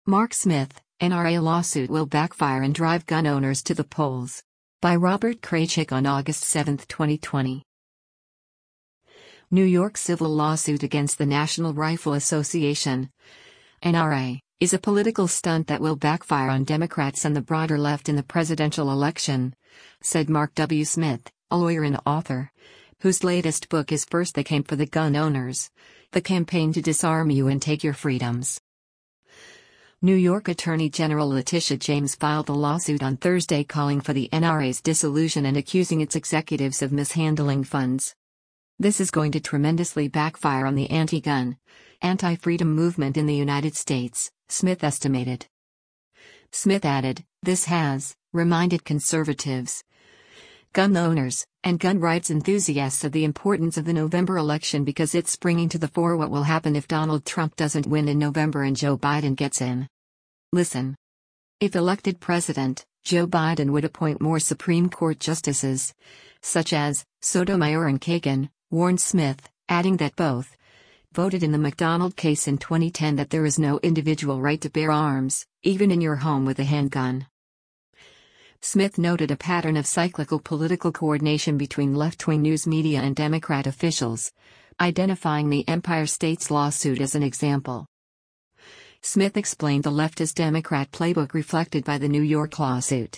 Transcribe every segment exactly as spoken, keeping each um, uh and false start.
Mark Smith, N R A lawsuit will backfire and drive gun owners to the polls. By Robert Kraychik on August seventh, twenty twenty. New York civil lawsuit against the National Rifle Association, N R A, is a political stunt that will backfire on Democrats and the broader left in the presidential election, said Mark W. Smith, a lawyer and author, whose latest book is First They Came for the Gun Owners: The Campaign to Disarm You and Take Your Freedoms. New York Attorney General Letitia James filed a lawsuit on Thursday calling for the N R A's dissolution and accusing its executives of mishandling funds. This is going to tremendously backfire on the anti-gun, anti-freedom movement in the United States, Smith estimated. Smith added, "This has reminded conservatives, gun owners, and gun rights enthusiasts of the importance of the November election because it's bringing to the fore what will happen if Donald Trump doesn't win in November and Joe Biden gets in. Listen. If elected president, Joe Biden would appoint more Supreme Court justices, such as Sotomayor and Kagan," warned Smith, adding that both voted in the McDonald case in twenty ten that there is no individual right to bear arms, even in your home with a handgun. Smith noted a pattern of cyclical political coordination between left-wing news media and Democrat officials, identifying the Empire State's lawsuit as an example. Smith explained the leftist Democrat playbook reflected by the New York lawsuit.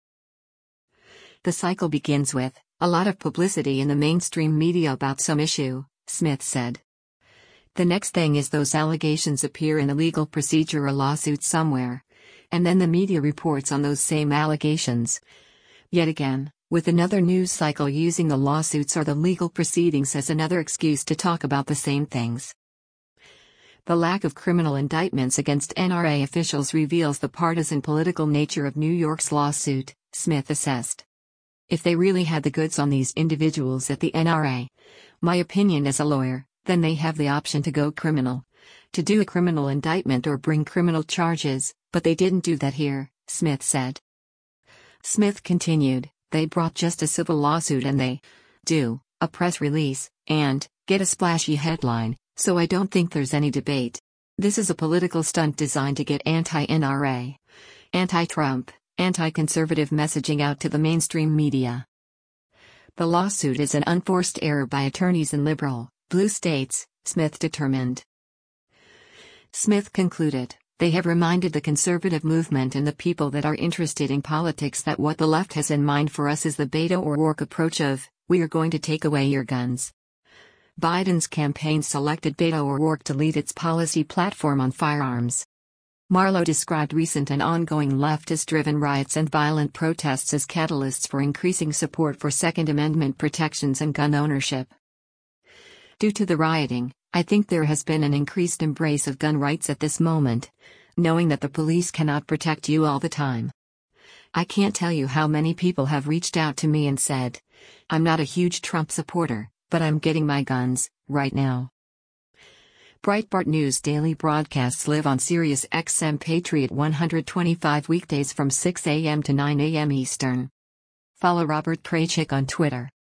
The cycle begins with a lot of publicity in the mainstream media about some issue, Smith said. The next thing is those allegations appear in a legal procedure or lawsuit somewhere, and then the media reports on those same allegations. Yet again, with another news cycle using the lawsuits or the legal proceedings as another excuse to talk about the same things. The lack of criminal indictments against N R A officials reveals the partisan political nature of New York's lawsuit, Smith assessed. If they really had the goods on these individuals at the N R A, my opinion as a lawyer, then they have the option to go criminal, to do a criminal indictment or bring criminal charges, but they didn't do that here, Smith said. Smith continued, they brought just a civil lawsuit and they do a press release and get a splashy headline, so I don't think there's any debate. This is a political stunt designed to get anti-N R A, anti-Trump, anti-conservative messaging out to the mainstream media. The lawsuit is an unforced error by attorneys in liberal, blue states, Smith determined. Smith concluded, they have reminded the conservative movement and the people that are interested in politics that what the left has in mind for us is the Beto O'Rourke approach of, we are going to take away your guns. Biden's campaign selected Beto O'Rourke to lead its policy platform on firearms. Marlow described recent and ongoing leftist-driven riots and violent protests as catalysts for increasing support for Second Amendment protections and gun ownership. Due to the rioting, I think there has been an increased embrace of gun rights at this moment, knowing that the police cannot protect you all the time. I can't tell you how many people have reached out to me and said, I'm not a huge Trump supporter, but I'm getting my guns, right now. Breitbart News daily broadcasts live on Sirius X M Patriot one twenty-five weekdays from six a m to nine a m Eastern. Follow Robert Kraychik on Twitter.